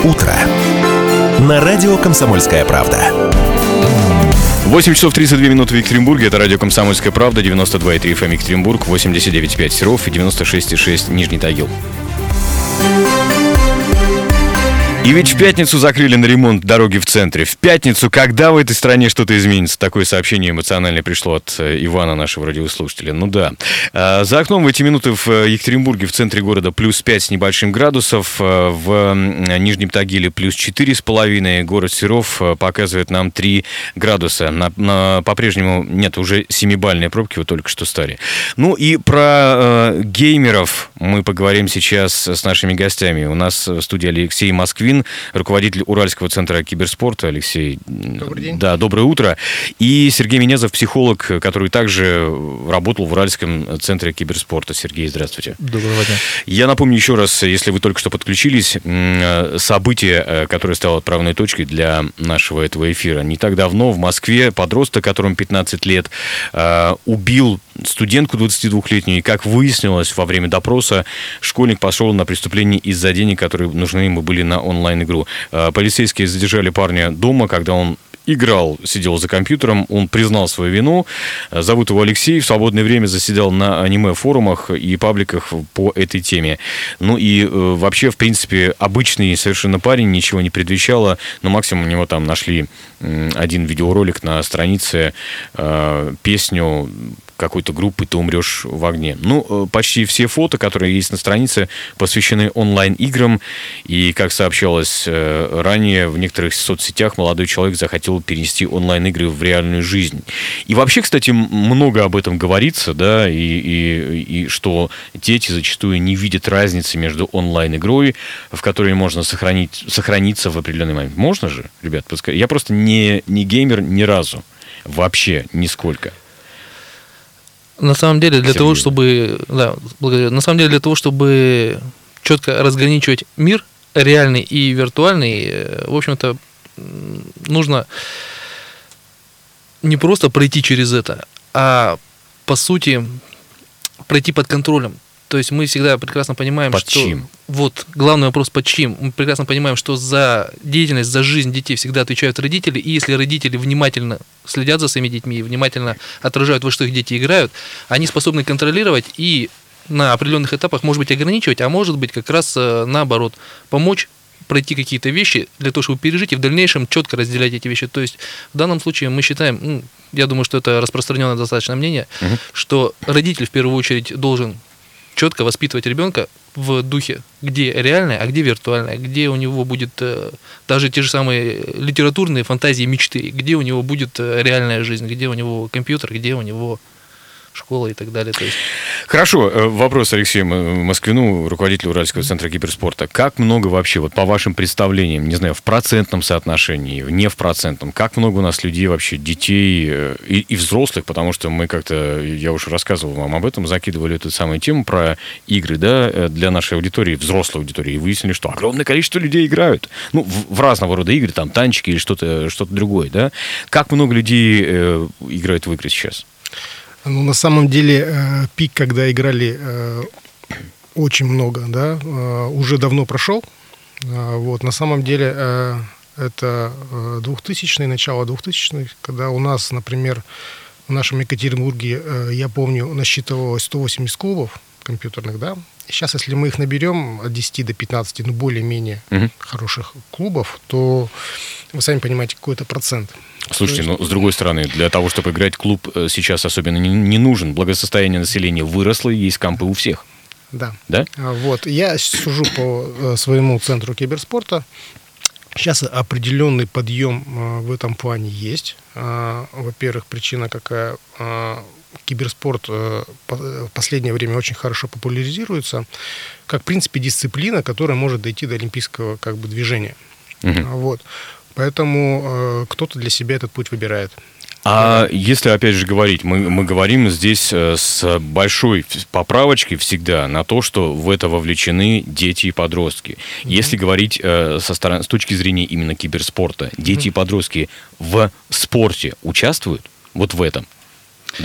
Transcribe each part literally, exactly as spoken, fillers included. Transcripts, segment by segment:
утро» на радио «Комсомольская правда». восемь часов тридцать две минуты в Екатеринбурге. Это радио «Комсомольская правда», девяносто два и три эф эм Екатеринбург, восемьдесят девять и пять Серов и девяносто шесть и шесть Нижний Тагил. И ведь в пятницу закрыли на ремонт дороги в центре. В пятницу, когда в этой стране что-то изменится? Такое сообщение эмоциональное пришло от Ивана, нашего радиослушателя. Ну да. За окном в эти минуты в Екатеринбурге, в центре города, плюс пять с небольшим градусов. В Нижнем Тагиле плюс четыре с половиной. Город Серов показывает нам три градуса. На, на, по-прежнему нет, уже семибалльные пробки, вы только что стали. Ну и про э, геймеров мы поговорим сейчас с нашими гостями. У нас в студии Алексей Москвин, руководитель Уральского центра киберспорта. Алексей, добрый день. Да, доброе утро. И Сергей Менезов, психолог, который также работал в Уральском центре киберспорта. Сергей, здравствуйте. Доброго дня. Я напомню еще раз, если вы только что подключились, событие, которое стало отправной точкой для нашего этого эфира. Не так давно в Москве подросток, которому пятнадцать лет, убил студентку двадцатидвухлетнюю, и, как выяснилось во время допроса, школьник пошел на преступление из-за денег, которые нужны ему были на онлайн-игру. Полицейские задержали парня дома, когда он играл, сидел за компьютером, он признал свою вину. Зовут его Алексей, в свободное время заседал на аниме-форумах и пабликах по этой теме. Ну и э, вообще, в принципе, обычный совершенно парень, ничего не предвещало, но максимум у него там нашли э, один видеоролик на странице, э, песню какой-то группы «Ты умрешь в огне». Ну, почти все фото, которые есть на странице, посвящены онлайн-играм. И, как сообщалось ранее, в некоторых соцсетях молодой человек захотел перенести онлайн-игры в реальную жизнь. И вообще, кстати, много об этом говорится, да, и, и, и что дети зачастую не видят разницы между онлайн-игрой, в которой можно сохранить, сохраниться в определенный момент. Можно же, ребят, подскажите? Я просто не, не геймер ни разу. Вообще, нисколько. На самом деле, для Сергей. того, чтобы, да, благодарю. На самом деле, для того, чтобы четко разграничивать мир реальный и виртуальный, в общем-то, нужно не просто пройти через это, а по сути пройти под контролем. То есть мы всегда прекрасно понимаем, под что... чьим? Вот, главный вопрос, под чьим. Мы прекрасно понимаем, что за деятельность, за жизнь детей всегда отвечают родители, и если родители внимательно следят за своими детьми, внимательно отражают, во что их дети играют, они способны контролировать и на определенных этапах, может быть, ограничивать, а может быть, как раз наоборот, помочь пройти какие-то вещи для того, чтобы пережить и в дальнейшем четко разделять эти вещи. То есть в данном случае мы считаем, ну, я думаю, что это распространенное достаточно мнение, угу. что родитель в первую очередь должен четко воспитывать ребенка в духе, где реальное, а где виртуальное, где у него будет э, даже те же самые литературные фантазии, мечты, где у него будет э, реальная жизнь, где у него компьютер, где у него школа и так далее. То есть... Хорошо. Вопрос Алексею Москвину, руководителю Уральского центра киберспорта. Как много вообще, вот по вашим представлениям, не знаю, в процентном соотношении, не в процентном, как много у нас людей вообще, детей и, и взрослых, потому что мы как-то, я уже рассказывал вам об этом, закидывали эту самую тему про игры, да, для нашей аудитории, взрослой аудитории, и выяснили, что огромное количество людей играют. Ну, в, в разного рода игры, там, танчики или что-то, что-то другое, да. Как много людей э, играют в игры сейчас? Ну, на самом деле, э, пик, когда играли э, очень много, да, э, уже давно прошел. Э, вот, на самом деле, э, это двухтысячные, начало двухтысячных, когда у нас, например, в нашем Екатеринбурге, э, я помню, насчитывалось сто восемьдесят клубов компьютерных, да. Сейчас, если мы их наберем от десяти до пятнадцати, ну, более-менее угу. хороших клубов, то вы сами понимаете, какой-то процент. Слушайте, но с другой стороны, для того, чтобы играть, клуб сейчас особенно не, не нужен. Благосостояние населения выросло, и есть кампы у всех. Да. Да? Вот. Я сужу по своему центру киберспорта. Сейчас определенный подъем в этом плане есть. Во-первых, причина какая? Киберспорт в последнее время очень хорошо популяризируется, как, в принципе, дисциплина, которая может дойти до олимпийского как бы движения. Угу. Вот. Поэтому э, кто-то для себя этот путь выбирает. А если, опять же, говорить, мы, мы говорим здесь с большой поправочкой всегда на то, что в это вовлечены дети и подростки. Mm-hmm. Если говорить э, со стороны, с точки зрения именно киберспорта, дети mm-hmm. и подростки в спорте участвуют? Вот в этом? Да.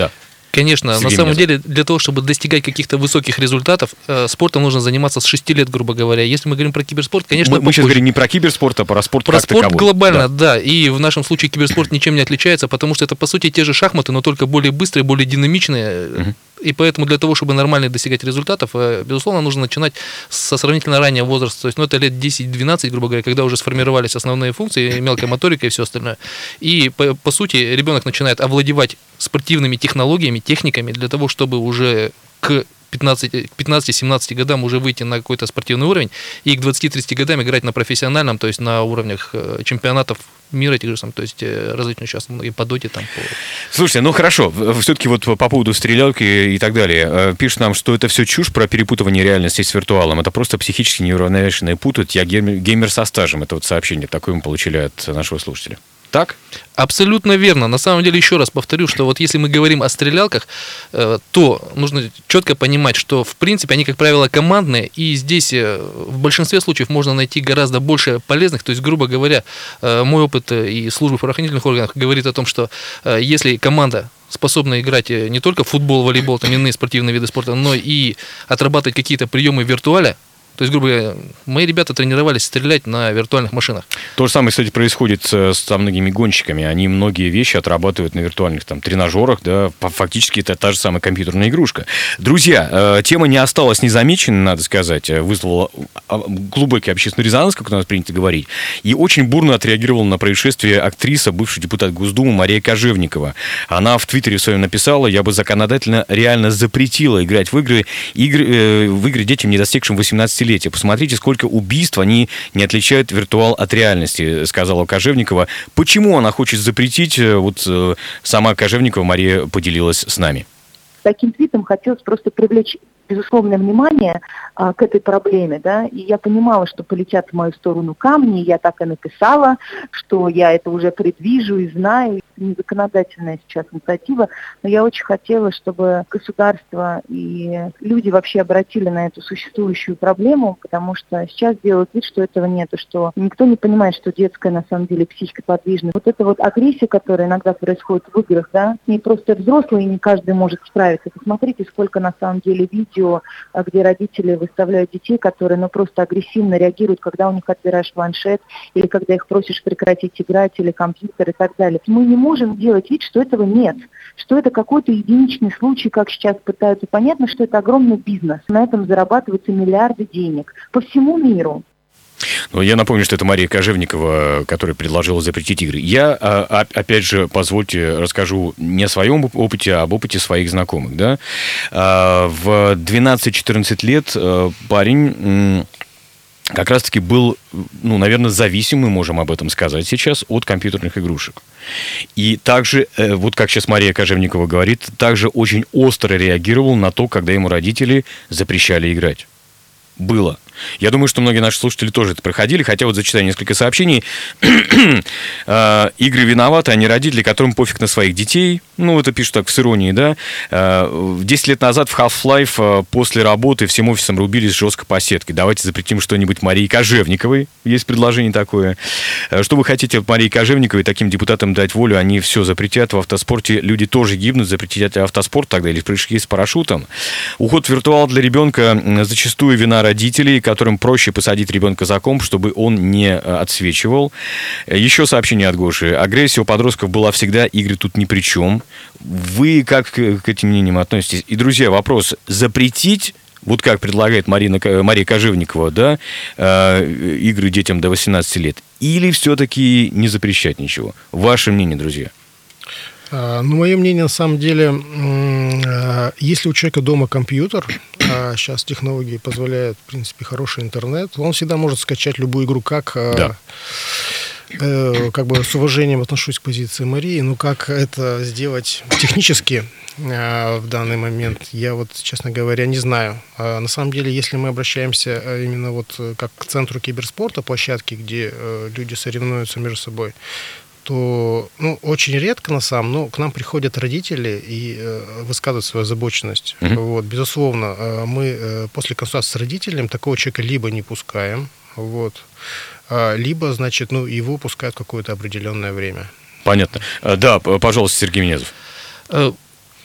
Конечно, Сергей на самом Минезов. деле, для того, чтобы достигать каких-то высоких результатов, э, спортом нужно заниматься с шести лет, грубо говоря. Если мы говорим про киберспорт, конечно, Мы, мы сейчас попозже. говорим не про киберспорт, а про спорт Про как спорт таковой. глобально, Да. да. И в нашем случае киберспорт ничем не отличается, потому что это, по сути, те же шахматы, но только более быстрые, более динамичные. Мгм. И поэтому для того, чтобы нормально достигать результатов, э, безусловно, нужно начинать со сравнительно раннего возраста. То есть, ну, это лет десять-двенадцать, грубо говоря, когда уже сформировались основные функции, мелкая моторика и все остальное. И, по, по сути, ребенок начинает овладевать спортивными технологиями, техниками для того, чтобы уже к пятнадцати, к пятнадцати-семнадцати годам уже выйти на какой-то спортивный уровень и к двадцати-тридцати годам играть на профессиональном, то есть на уровнях э, чемпионатов мира, тех же самых, то есть э, различных сейчас многие по доте там. По... Слушайте, ну хорошо, все-таки вот по поводу стрелялки и так далее. Э, Пишут нам, что это все чушь про перепутывание реальности с виртуалом. Это просто психически неуравновешенные путают. Я геймер, геймер со стажем. Это вот сообщение такое мы получили от нашего слушателя. Так? Абсолютно верно. На самом деле, еще раз повторю, что вот если мы говорим о стрелялках, э, то нужно четко понимать, что в принципе они, как правило, командные, и здесь э, в большинстве случаев можно найти гораздо больше полезных. То есть, грубо говоря, э, мой опыт э, и службы в правоохранительных органах говорит о том, что э, если команда способна играть э, не только в футбол, волейбол, там иные спортивные виды спорта, но и отрабатывать какие-то приемы в виртуале. То есть, грубо говоря, мои ребята тренировались стрелять на виртуальных машинах. То же самое, кстати, происходит с- со многими гонщиками. Они многие вещи отрабатывают на виртуальных там, тренажерах, да, По- фактически это та же самая компьютерная игрушка. Друзья, э, тема не осталась незамеченной, надо сказать, э, вызвала а, глубокий общественный резонанс, как у нас принято говорить, и очень бурно отреагировала на происшествие актриса, бывший депутат Госдумы Мария Кожевникова. Она в Твиттере в своем написала: я бы законодательно реально запретила играть в игры, игры, э, в игры детям, не достигшим восемнадцати лет. Посмотрите, сколько убийств, они не отличают виртуал от реальности, сказала Кожевникова. Почему она хочет запретить? Вот э, сама Кожевникова Мария поделилась с нами. Таким твитом хотелось просто привлечь безусловное внимание а, к этой проблеме, да, и я понимала, что полетят в мою сторону камни, и я так и написала, что я это уже предвижу и знаю, это не законодательная сейчас инициатива, но я очень хотела, чтобы государство и люди вообще обратили на эту существующую проблему, потому что сейчас делают вид, что этого нет, и что никто не понимает, что детская на самом деле психика подвижна. Вот эта вот агрессия, которая иногда происходит в играх, да, с ней просто взрослые, и не каждый может справиться. Посмотрите, сколько на самом деле видео, где родители выставляют детей, которые ну, просто агрессивно реагируют, когда у них отбираешь планшет, или когда их просишь прекратить играть, или компьютер и так далее. Мы не можем делать вид, что этого нет, что это какой-то единичный случай, как сейчас пытаются. Понятно, что это огромный бизнес. На этом зарабатываются миллиарды денег по всему миру. Но я напомню, что это Мария Кожевникова, которая предложила запретить игры. Я, а, опять же, позвольте, расскажу не о своем опыте, а об опыте своих знакомых. Да? А, в двенадцать-четырнадцать лет парень как раз-таки был, ну, наверное, зависим, мы можем об этом сказать сейчас, от компьютерных игрушек. И также, вот как сейчас Мария Кожевникова говорит, также очень остро реагировал на то, когда ему родители запрещали играть. Было. Я думаю, что многие наши слушатели тоже это проходили, хотя вот зачитаю несколько сообщений. Игры виноваты, а не родители, которым пофиг на своих детей. Ну, это пишут так с иронией, да. десять лет назад в Half-Life после работы всем офисом рубились жестко по сетке. Давайте запретим что-нибудь Марии Кожевниковой. Есть предложение такое. Что вы хотите от Марии Кожевниковой? Таким депутатам дать волю, они все запретят. В автоспорте люди тоже гибнут. Запретить автоспорт тогда или прыжки с парашютом. Уход в виртуал для ребенка зачастую вина родителей, которым проще посадить ребенка за комп, чтобы он не отсвечивал. Еще сообщение от Гоши. Агрессия у подростков была всегда, игры тут ни при чем. Вы как к этим мнениям относитесь? И, друзья, вопрос. Запретить, вот как предлагает Марина, Мария Кожевникова, да, игры детям до восемнадцати лет, или все-таки не запрещать ничего? Ваше мнение, друзья? Ну, мое мнение, на самом деле, если у человека дома компьютер, а сейчас технологии позволяют, в принципе, хороший интернет, он всегда может скачать любую игру, как, да. э, как бы с уважением отношусь к позиции Марии, но как это сделать технически э, в данный момент, я вот, честно говоря, не знаю. А на самом деле, если мы обращаемся именно вот как к центру киберспорта, площадке, где э, люди соревнуются между собой, то ну, очень редко на самом, но к нам приходят родители и э, высказывают свою озабоченность. Mm-hmm. Вот, безусловно, э, мы э, после консультации с родителем такого человека либо не пускаем, вот, э, либо, значит, ну, его пускают какое-то определенное время. Понятно. Да, пожалуйста, Сергей Минезов.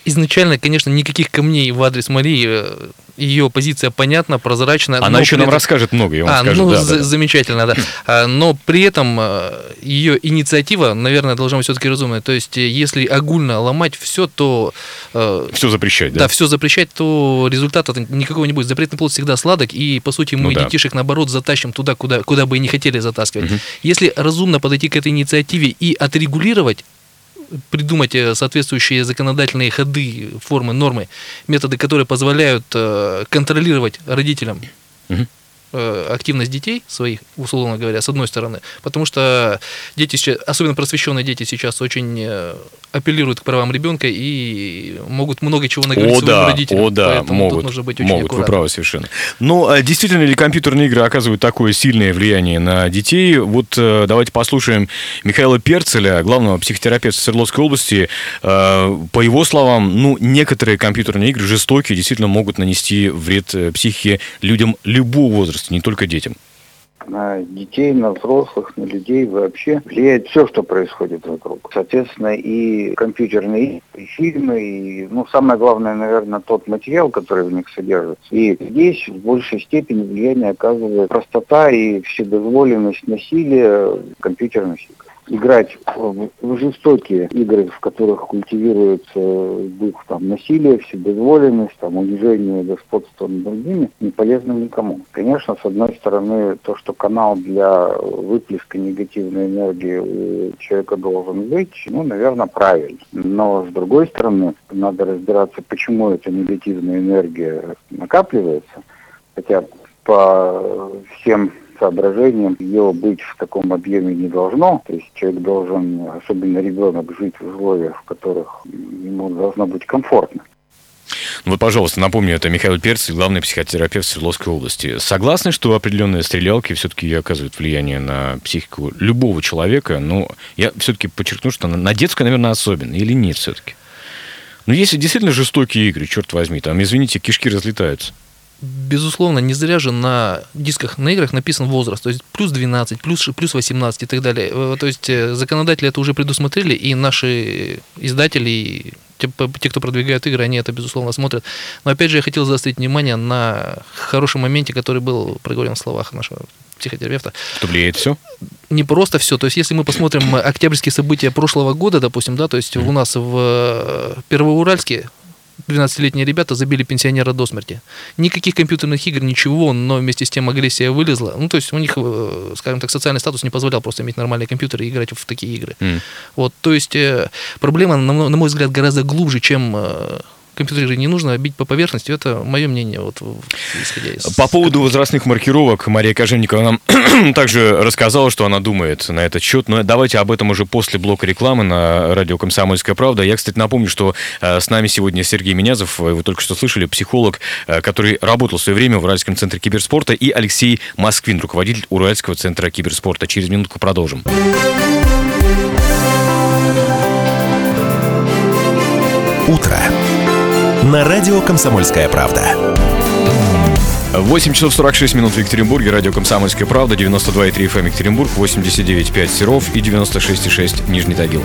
Изначально, конечно, никаких камней в адрес Марии. Ее позиция понятна, прозрачна. Она еще нам этом... расскажет много, я вам а, скажу. Ну, да, за- да. замечательно, да. Но при этом ее инициатива, наверное, должна быть все-таки разумной. То есть, если огульно ломать все, то... Все запрещать, да? Да, все запрещать, то результата никакого не будет. Запретный плод всегда сладок, и, по сути, мы ну, да. детишек, наоборот, затащим туда, куда, куда бы и не хотели затаскивать. Угу. Если разумно подойти к этой инициативе и отрегулировать, придумать соответствующие законодательные ходы, формы, нормы, методы, которые позволяют э, контролировать родителям угу. э, активность детей своих, условно говоря, с одной стороны, потому что дети сейчас, особенно просвещенные дети сейчас очень э, апеллируют к правам ребенка и могут много чего наговорить о, своим да, родителям. О, да, Поэтому могут, тут нужно быть очень могут, аккуратным. вы правы совершенно. Но действительно ли компьютерные игры оказывают такое сильное влияние на детей? Вот давайте послушаем Михаила Перцеля, главного психотерапевта Свердловской области. По его словам, ну, некоторые компьютерные игры жестокие, действительно могут нанести вред психике людям любого возраста, не только детям. На детей, на взрослых, на людей вообще влияет все, что происходит вокруг. Соответственно, и компьютерные игры, и фильмы, и, ну, самое главное, наверное, тот материал, который в них содержится. И здесь в большей степени влияние оказывает простота и вседозволенность насилия компьютерных игр. Играть в, в жестокие игры, в которых культивируется дух там, насилия, вседозволенность, там, унижение господства над другими, не полезно никому. Конечно, с одной стороны, то, что канал для выплеска негативной энергии у человека должен быть, ну, наверное, правильно. Но, с другой стороны, надо разбираться, почему эта негативная энергия накапливается, хотя по всем соображением ее быть в таком объеме не должно. То есть человек должен, особенно ребенок, жить в условиях, в которых ему должно быть комфортно. Вот, пожалуйста, напомню, это Михаил Перцель, главный психотерапевт Свердловской области. Согласны, что определенные стрелялки все-таки оказывают влияние на психику любого человека? Но я все-таки подчеркну, что на детскую, наверное, особенно. Или нет все-таки? Но если действительно жестокие игры, черт возьми, там, извините, кишки разлетаются. Безусловно, не зря же на дисках, на играх написан возраст, то есть плюс двенадцать, плюс, плюс восемнадцать и так далее. То есть законодатели это уже предусмотрели, и наши издатели, и те, те, кто продвигает игры, они это, безусловно, смотрят. Но опять же, я хотел заострить внимание на хорошем моменте, который был проговорен в словах нашего психотерапевта. Что влияет все? Не просто все. То есть, если мы посмотрим октябрьские события прошлого года, допустим, да, то есть у нас в Первоуральске двенадцатилетние ребята забили пенсионера до смерти. Никаких компьютерных игр, ничего, но вместе с тем агрессия вылезла. Ну, то есть у них, скажем так, социальный статус не позволял просто иметь нормальные компьютеры и играть в такие игры. Mm. Вот, то есть проблема, на мой взгляд, гораздо глубже, чем компьютерные игры не нужно бить по поверхности. Это мое мнение, вот, исходя из... По поводу возрастных маркировок Мария Кожевникова нам также рассказала, что она думает на этот счет. Но давайте об этом уже после блока рекламы на радио «Комсомольская правда». Я, кстати, напомню, что с нами сегодня Сергей Минязов, вы только что слышали, психолог, который работал в свое время в Уральском центре киберспорта, и Алексей Москвин, руководитель Уральского центра киберспорта. Через минутку продолжим. Утро. На радио «Комсомольская правда». восемь часов сорок шесть минут в Екатеринбурге. Радио «Комсомольская правда». девяносто два и три эф эм Екатеринбург, восемьдесят девять и пять Серов и девяносто шесть и шесть Нижний Тагил.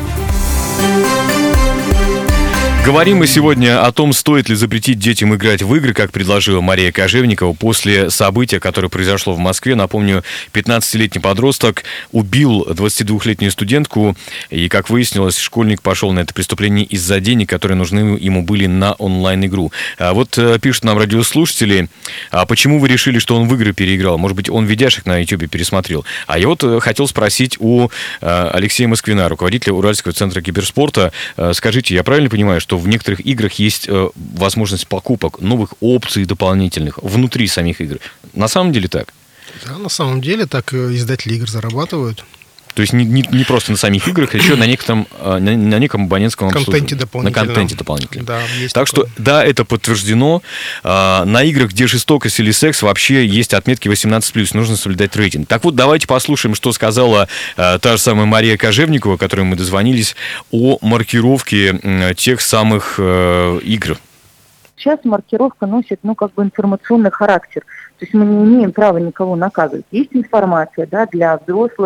Говорим мы сегодня о том, стоит ли запретить детям играть в игры, как предложила Мария Кожевникова, после события, которое произошло в Москве. Напомню, пятнадцатилетний подросток убил двадцатидвухлетнюю студентку, и, как выяснилось, школьник пошел на это преступление из-за денег, которые нужны ему были на онлайн-игру. А вот пишут нам радиослушатели, а почему вы решили, что он в игры переиграл? Может быть, он видяшек на ютубе пересмотрел? А я вот хотел спросить у Алексея Москвина, руководителя Уральского центра киберспорта. Скажите, я правильно понимаю, что в некоторых играх есть э, возможность покупок новых опций дополнительных внутри самих игр? На самом деле так? Да, на самом деле так издатели игр зарабатывают. То есть не, не, не просто на самих играх, а еще на некотором, на, на неком абонентском контенте обслуживании. На контенте дополнительном. Да, есть так такое. что, да, это подтверждено. На играх, где жестокость или секс, вообще есть отметки восемнадцать плюс. Нужно соблюдать рейтинг. Так вот, давайте послушаем, что сказала та же самая Мария Кожевникова, которой мы дозвонились, о маркировке тех самых игр. Сейчас маркировка носит, ну, как бы информационный характер. То есть мы не имеем права никого наказывать. Есть информация, да, для взрослых,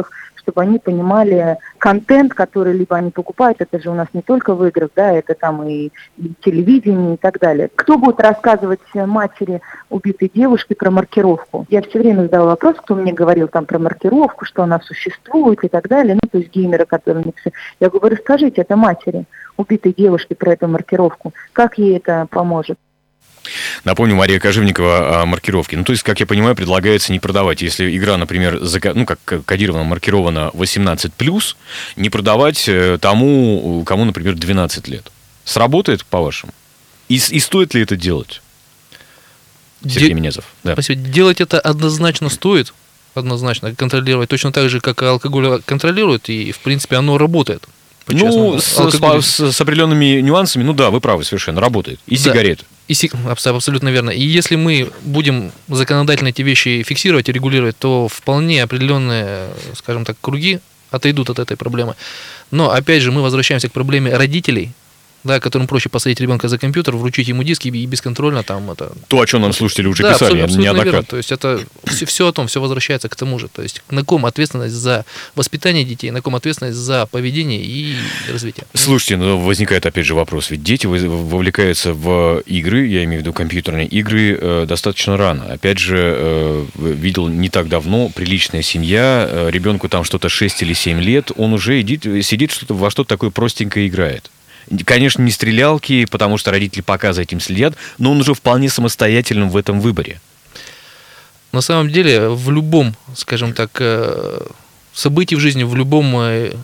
чтобы они понимали контент, который либо они покупают, это же у нас не только в играх, да, это там и, и телевидение и так далее. Кто будет рассказывать матери убитой девушки про маркировку? Я все время задала вопрос, кто мне говорил там про маркировку, что она существует и так далее, ну, то есть геймеры, которые написали. Я говорю, расскажите это матери убитой девушки про эту маркировку, как ей это поможет? Напомню, Мария Кожевникова о маркировке. Ну, то есть, как я понимаю, предлагается не продавать. Если игра, например, зака... ну, как кодировано, маркирована восемнадцать плюс, не продавать тому, кому, например, двенадцать лет. Сработает, по-вашему? И, и стоит ли это делать? Сергей Де... Менезов. Да. Спасибо. Делать это однозначно стоит. Однозначно контролировать. Точно так же, как и алкоголь контролирует. И, в принципе, оно работает. Ну, с, с, с определенными нюансами, ну да, вы правы совершенно, работает. И да. Сигареты. И си... Абсолютно верно. И если мы будем законодательно эти вещи фиксировать и регулировать, то вполне определенные, скажем так, круги отойдут от этой проблемы. Но, опять же, мы возвращаемся к проблеме родителей, да, которым проще посадить ребенка за компьютер, вручить ему диски и бесконтрольно там это... То, о чем нам слушатели уже да, писали абсолютно неоднократно. Верно. То есть это все, все о том, все возвращается к тому же. То есть на ком ответственность за воспитание детей, на ком ответственность за поведение и развитие. Слушайте, ну возникает опять же вопрос, ведь дети вовлекаются в игры, я имею в виду компьютерные игры, э, достаточно рано. Опять же, э, видел не так давно, приличная семья, э, ребенку там что-то шесть или семь лет, он уже идит, сидит что-то, во что-то такое простенькое играет. Конечно, не стрелялки, потому что родители пока за этим следят, но он уже вполне самостоятельным в этом выборе. На самом деле, в любом, скажем так, событии в жизни, в любом,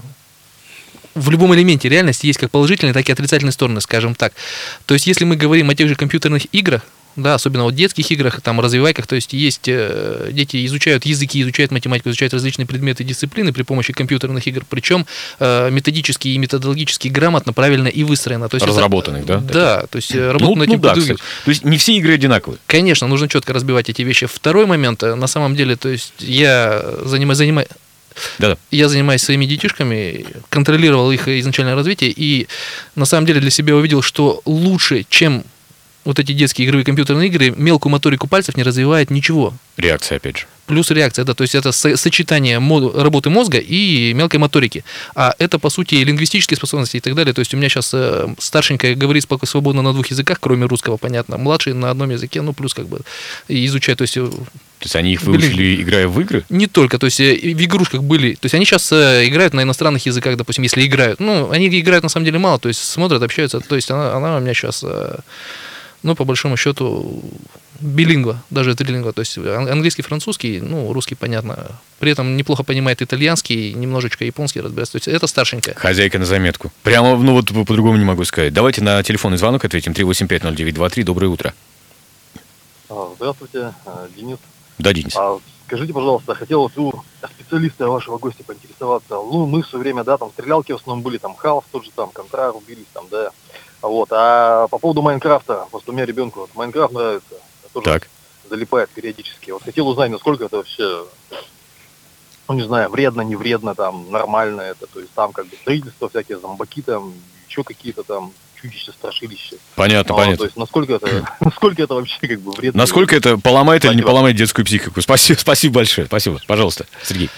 в любом элементе реальности есть как положительные, так и отрицательные стороны, скажем так. То есть, если мы говорим о тех же компьютерных играх, да, особенно вот в детских играх, там, развивайках, то есть есть э, дети изучают языки, изучают математику, изучают различные предметы, дисциплины при помощи компьютерных игр, причем э, методически и методологически грамотно, правильно и выстроено. То есть разработанных, это, да? Да, то есть работа ну, над этим ну, да, кстати. То есть не все игры одинаковые. Конечно, нужно четко разбивать эти вещи. Второй момент, на самом деле, то есть я занимаюсь, занимаюсь Да-да. Я занимаюсь своими детишками, контролировал их изначальное развитие, и на самом деле для себя увидел, что лучше, чем вот эти детские игровые компьютерные игры, мелкую моторику пальцев не развивает ничего. Реакция, опять же. Плюс реакция, да, то есть это сочетание работы мозга и мелкой моторики. А это, по сути, лингвистические способности и так далее. То есть у меня сейчас старшенькая говорит свободно на двух языках, кроме русского, понятно. Младший на одном языке, ну, плюс как бы изучать, то есть... То есть они их выучили, играя в игры? Не только, то есть в игрушках были. То есть они сейчас играют на иностранных языках, допустим, если играют. Ну, они играют на самом деле мало, то есть смотрят, общаются. То есть она, она у меня сейчас... Ну, по большому счету, билингва, даже трилингва, то есть английский, французский, ну, русский, понятно. При этом неплохо понимает итальянский, немножечко японский разбирается. То есть это старшенькая. Хозяйка на заметку. Прямо, ну вот по-другому не могу сказать. Давайте на телефонный звонок ответим. три восемь пять ноль девять два три. Доброе утро. Здравствуйте, Денис. Да, Денис. А, скажите, пожалуйста, хотел у специалиста вашего гостя поинтересоваться. Ну, мы все время, да, там стрелялки в основном были, там Халф, тот же там, Контра, рубились там, да. Вот, а по поводу Майнкрафта, просто у меня ребенку вот, Майнкрафт нравится, тоже так. залипает периодически. Вот хотел узнать, насколько это вообще, ну не знаю, вредно, не вредно, там, нормально это, то есть там как бы строительство всякие, зомбаки там, еще какие-то там чудища, страшилища. Понятно, а, понятно. То есть насколько это, насколько это вообще как бы вредно. Насколько это поломает или не поломает детскую психику? Спасибо, спасибо большое, спасибо. Пожалуйста, Сергей.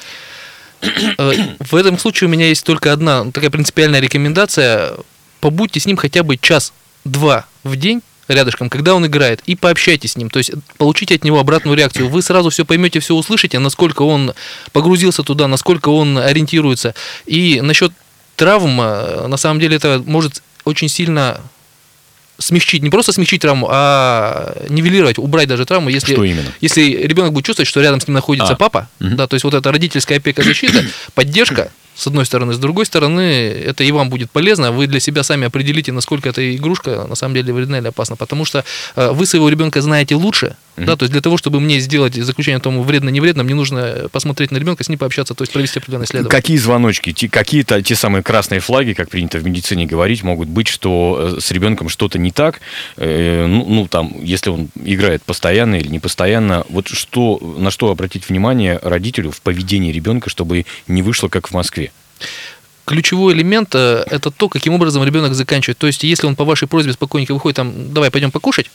В этом случае у меня есть только одна такая принципиальная рекомендация. Побудьте с ним хотя бы час-два в день рядышком, когда он играет, и пообщайтесь с ним, то есть получите от него обратную реакцию. Вы сразу все поймете, все услышите, насколько он погрузился туда, насколько он ориентируется. И насчет травм, на самом деле это может очень сильно смягчить, не просто смягчить травму, а нивелировать, убрать даже травму, если, что именно? Если ребенок будет чувствовать, что рядом с ним находится а. папа, угу. да, то есть вот эта родительская опека, защита, поддержка, с одной стороны, с другой стороны, это и вам будет полезно, вы для себя сами определите, насколько эта игрушка на самом деле вредна или опасна, потому что вы своего ребенка знаете лучше, mm-hmm. да, то есть для того, чтобы мне сделать заключение о том, вредно, не вредно, мне нужно посмотреть на ребенка, с ним пообщаться, то есть провести определенное исследование. Какие звоночки, те, какие-то те самые красные флаги, как принято в медицине говорить, могут быть, что с ребенком что-то не так, э, ну, ну, там, если он играет постоянно или не постоянно, вот что, на что обратить внимание родителю в поведении ребенка, чтобы не вышло, как в Москве? Ключевой элемент – это то, каким образом ребенок заканчивает. То есть, если он по вашей просьбе спокойненько выходит, там, давай пойдем покушать,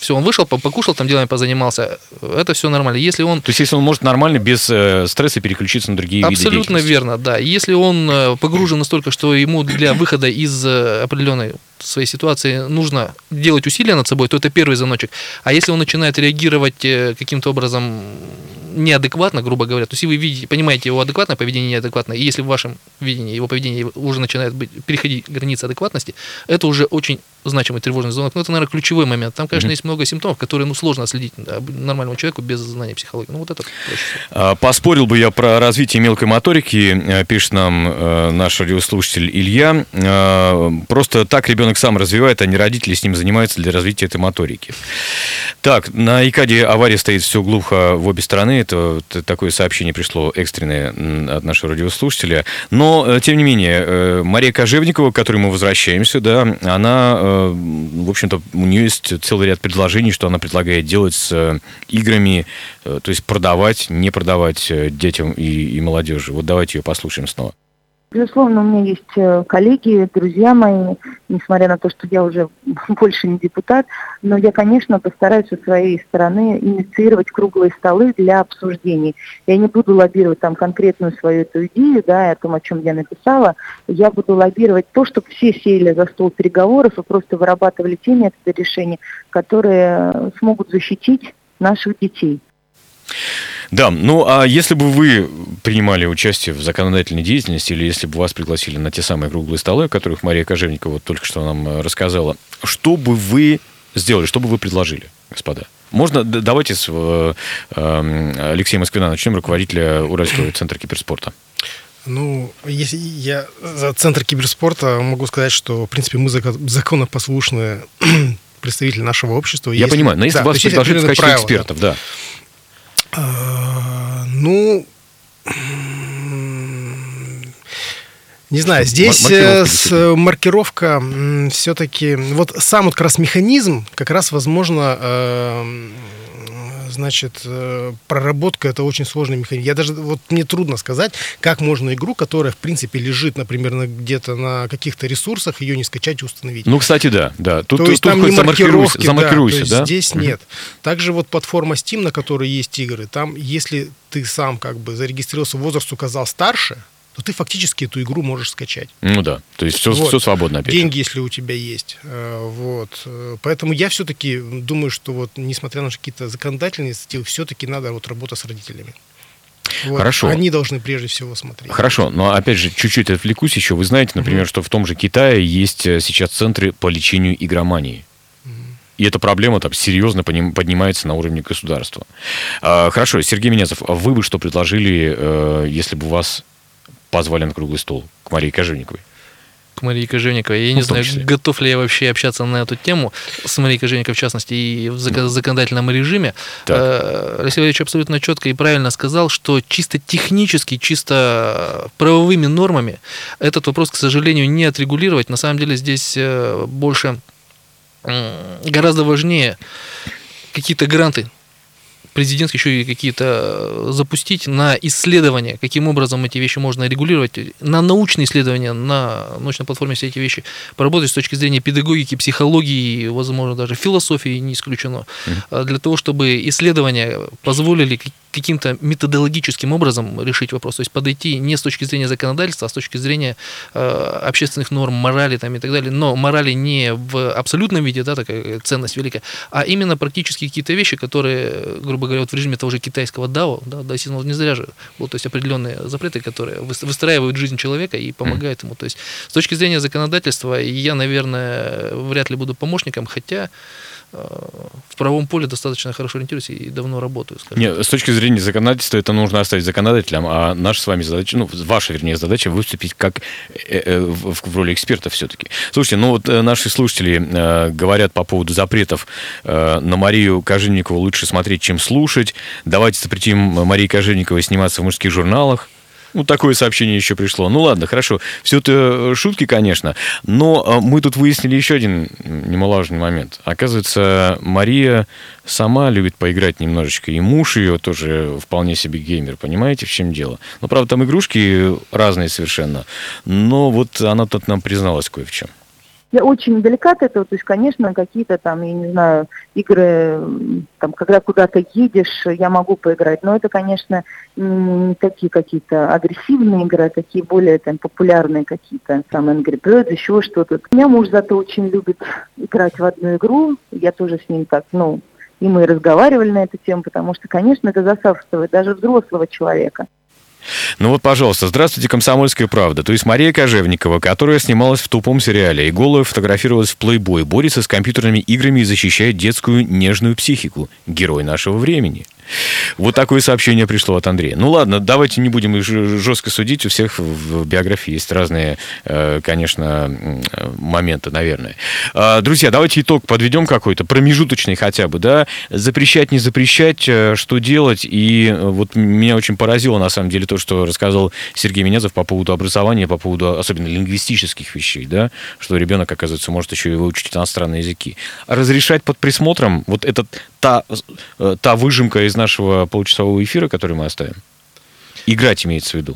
все, он вышел, покушал, там делами позанимался, это все нормально. Если он... То есть, если он может нормально, без э, стресса переключиться на другие виды деятельности. Абсолютно верно, да. Если он погружен настолько, что ему для выхода из определенной своей ситуации нужно делать усилия над собой, то это первый звоночек. А если он начинает реагировать каким-то образом неадекватно, грубо говоря, то есть вы видите, понимаете его адекватное поведение, неадекватное, и если в вашем видении его поведение уже начинает быть, переходить границы адекватности, это уже очень значимый тревожный звонок. Но это, наверное, ключевой момент. Там, конечно, mm-hmm. есть много симптомов, которые ну, сложно отследить нормальному человеку без знания психологии. Ну, вот это проще всего. Поспорил бы я про развитие мелкой моторики, пишет нам наш радиослушатель Илья. Просто так ребенок сам развивает, а не родители с ним занимаются для развития этой моторики. Так, на ИКАДе авария стоит все глухо в обе стороны. Это такое сообщение пришло экстренное от нашего радиослушателя. Но, тем не менее, Мария Кожевникова, к которой мы возвращаемся, да, она, в общем-то, у нее есть целый ряд предложений, что она предлагает делать с играми, то есть продавать, не продавать детям и, и молодежи. Вот давайте ее послушаем снова. Безусловно, у меня есть коллеги, друзья мои, несмотря на то, что я уже больше не депутат, но я, конечно, постараюсь со своей стороны инициировать круглые столы для обсуждений. Я не буду лоббировать там конкретную свою эту идею, да, о том, о чем я написала. Я буду лоббировать то, чтобы все сели за стол переговоров и просто вырабатывали те методы решения, которые смогут защитить наших детей. Да, ну а если бы вы принимали участие в законодательной деятельности, или если бы вас пригласили на те самые круглые столы, о которых Мария Кожевникова вот только что нам рассказала, что бы вы сделали, что бы вы предложили, господа? Можно, давайте с э, э, Алексея Москвина начнем, руководителя Уральского центра киберспорта. Ну, если я за Центр киберспорта могу сказать, что, в принципе, мы законопослушные представители нашего общества. Я если, понимаю, но если да, вас предложили в качестве правила, экспертов, да. А, ну, не знаю, здесь маркировка, с, маркировка все-таки, вот сам вот как раз механизм, как раз, возможно, э, значит, проработка — это очень сложный механизм. Я даже, вот мне трудно сказать, как можно игру, которая, в принципе, лежит, например, на, где-то на каких-то ресурсах, ее не скачать и установить. Ну, кстати, да, да. Тут, то есть тут там не маркировки, замаркируйся, да, то есть да? Здесь mm-hmm. нет. Также вот платформа Steam, на которой есть игры, там, если ты сам как бы зарегистрировался, возраст указал старше, то ты фактически эту игру можешь скачать. Ну да, то есть все, вот. все свободно опять. Деньги, если у тебя есть. Вот. Поэтому я все-таки думаю, что вот, несмотря на какие-то законодательные инициативы, все-таки надо вот работа с родителями. Вот. Хорошо. Они должны прежде всего смотреть. Хорошо, но опять же, чуть-чуть отвлекусь еще. Вы знаете, например, mm-hmm. что в том же Китае есть сейчас центры по лечению игромании. И эта проблема там серьезно поднимается на уровне государства. Хорошо, Сергей Менязов, а вы бы что предложили, если бы вас позвали на круглый стол к Марии Кожевниковой? К Марии Кожевниковой. Я не знаю, готов ли я вообще общаться на эту тему с Марией Кожевниковой, в частности, и в законодательном режиме. Так. Алексей Валерьевич абсолютно четко и правильно сказал, что чисто технически, чисто правовыми нормами этот вопрос, к сожалению, не отрегулировать. На самом деле здесь больше, гораздо важнее какие-то гранты президентские еще и какие-то запустить на исследования, каким образом эти вещи можно регулировать, на научные исследования, на научной платформе все эти вещи поработать с точки зрения педагогики, психологии, возможно, даже философии не исключено, mm-hmm. для того, чтобы исследования позволили каким-то методологическим образом решить вопрос, то есть подойти не с точки зрения законодательства, а с точки зрения э, общественных норм, морали там, и так далее, но морали не в абсолютном виде, да, такая ценность великая, а именно практически какие-то вещи, которые, грубо говоря, вот в режиме того же китайского дао, да, даосизма не зря же, вот, то есть определенные запреты, которые выстраивают жизнь человека и помогают ему, то есть с точки зрения законодательства я, наверное, вряд ли буду помощником, хотя в правом поле достаточно хорошо ориентируюсь и давно работаю. Скажем. Нет, с точки зрения законодательства это нужно оставить законодателям, а наша с вами задача, ну, ваша, вернее, задача выступить как в роли эксперта все-таки. Слушайте, ну вот наши слушатели говорят по поводу запретов на Марию Кожевникову лучше смотреть, чем слушать. Давайте запретим Марии Кожевниковой сниматься в мужских журналах. Ну, такое сообщение еще пришло. Ну, ладно, хорошо. Все это шутки, конечно. Но мы тут выяснили еще один немаловажный момент. Оказывается, Мария сама любит поиграть немножечко. И муж ее тоже вполне себе геймер. Понимаете, в чем дело? Ну, правда, там игрушки разные совершенно. Но вот она тут нам призналась кое в чем. я очень далека от этого, то есть, конечно, какие-то там, я не знаю, игры, там, когда куда-то едешь, я могу поиграть, но это, конечно, не такие какие-то агрессивные игры, а такие более там популярные какие-то, там, Angry Birds, еще что-то. У меня муж зато очень любит играть в одну игру, я тоже с ним так, ну, и мы разговаривали на эту тему, потому что, конечно, это засасывает даже взрослого человека. Ну вот, пожалуйста, здравствуйте, «Комсомольская правда». То есть Мария Кожевникова, которая снималась в тупом сериале и голая фотографировалась в «Плейбой», борется с компьютерными играми и защищает детскую нежную психику. Герой нашего времени. Вот такое сообщение пришло от Андрея. Ну ладно, давайте не будем их жестко судить. У всех в биографии есть разные, конечно, моменты, наверное. Друзья, давайте итог подведем какой-то, промежуточный хотя бы, да? Запрещать, не запрещать, что делать. И вот меня очень поразило, на самом деле, то, что рассказал Сергей Менязов по поводу образования, по поводу особенно лингвистических вещей, да? Что ребенок, оказывается, может еще и выучить иностранные языки. А разрешать под присмотром, вот это та, та выжимка из нашего получасового эфира, который мы оставим. Играть имеется в виду.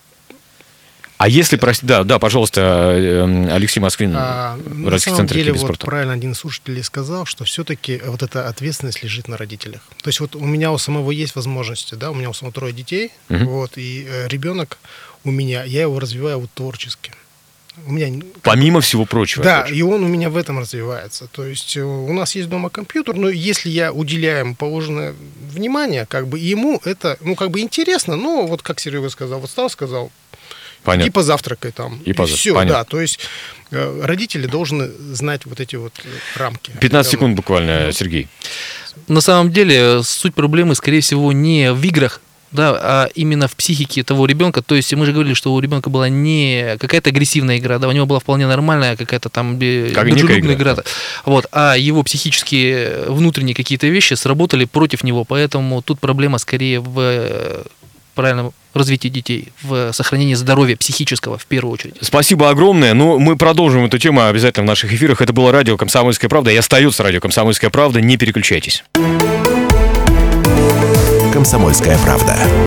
А если, прости, да, да, пожалуйста, Алексей Москвин, а, на самом деле, вот правильно один из слушателей сказал, что все-таки вот эта ответственность лежит на родителях. То есть вот у меня у самого есть возможности, да, у меня у самого трое детей, угу. вот, и ребенок у меня, я его развиваю вот творчески. У меня, помимо всего прочего. Да, и он у меня в этом развивается. То есть у нас есть дома компьютер, но если я уделяю ему положенное внимание, как бы ему это, ну, как бы интересно, но вот как Серега сказал, вот Стас сказал, понятно. И позавтракай там. И, и поза... все, понятно. да. То есть э, родители должны знать вот эти вот рамки. пятнадцать секунд буквально, Сергей. На самом деле суть проблемы, скорее всего, не в играх, да, а именно в психике того ребенка. То есть мы же говорили, что у ребенка была не какая-то агрессивная игра, да, у него была вполне нормальная какая-то там как дружелюбная игра, игра, вот, а его психические внутренние какие-то вещи сработали против него, поэтому тут проблема скорее в правильном развитии детей, в сохранении здоровья психического в первую очередь. Спасибо огромное. Ну, мы продолжим эту тему обязательно в наших эфирах. Это было радио «Комсомольская правда» и остается радио «Комсомольская правда». Не переключайтесь. «Комсомольская правда».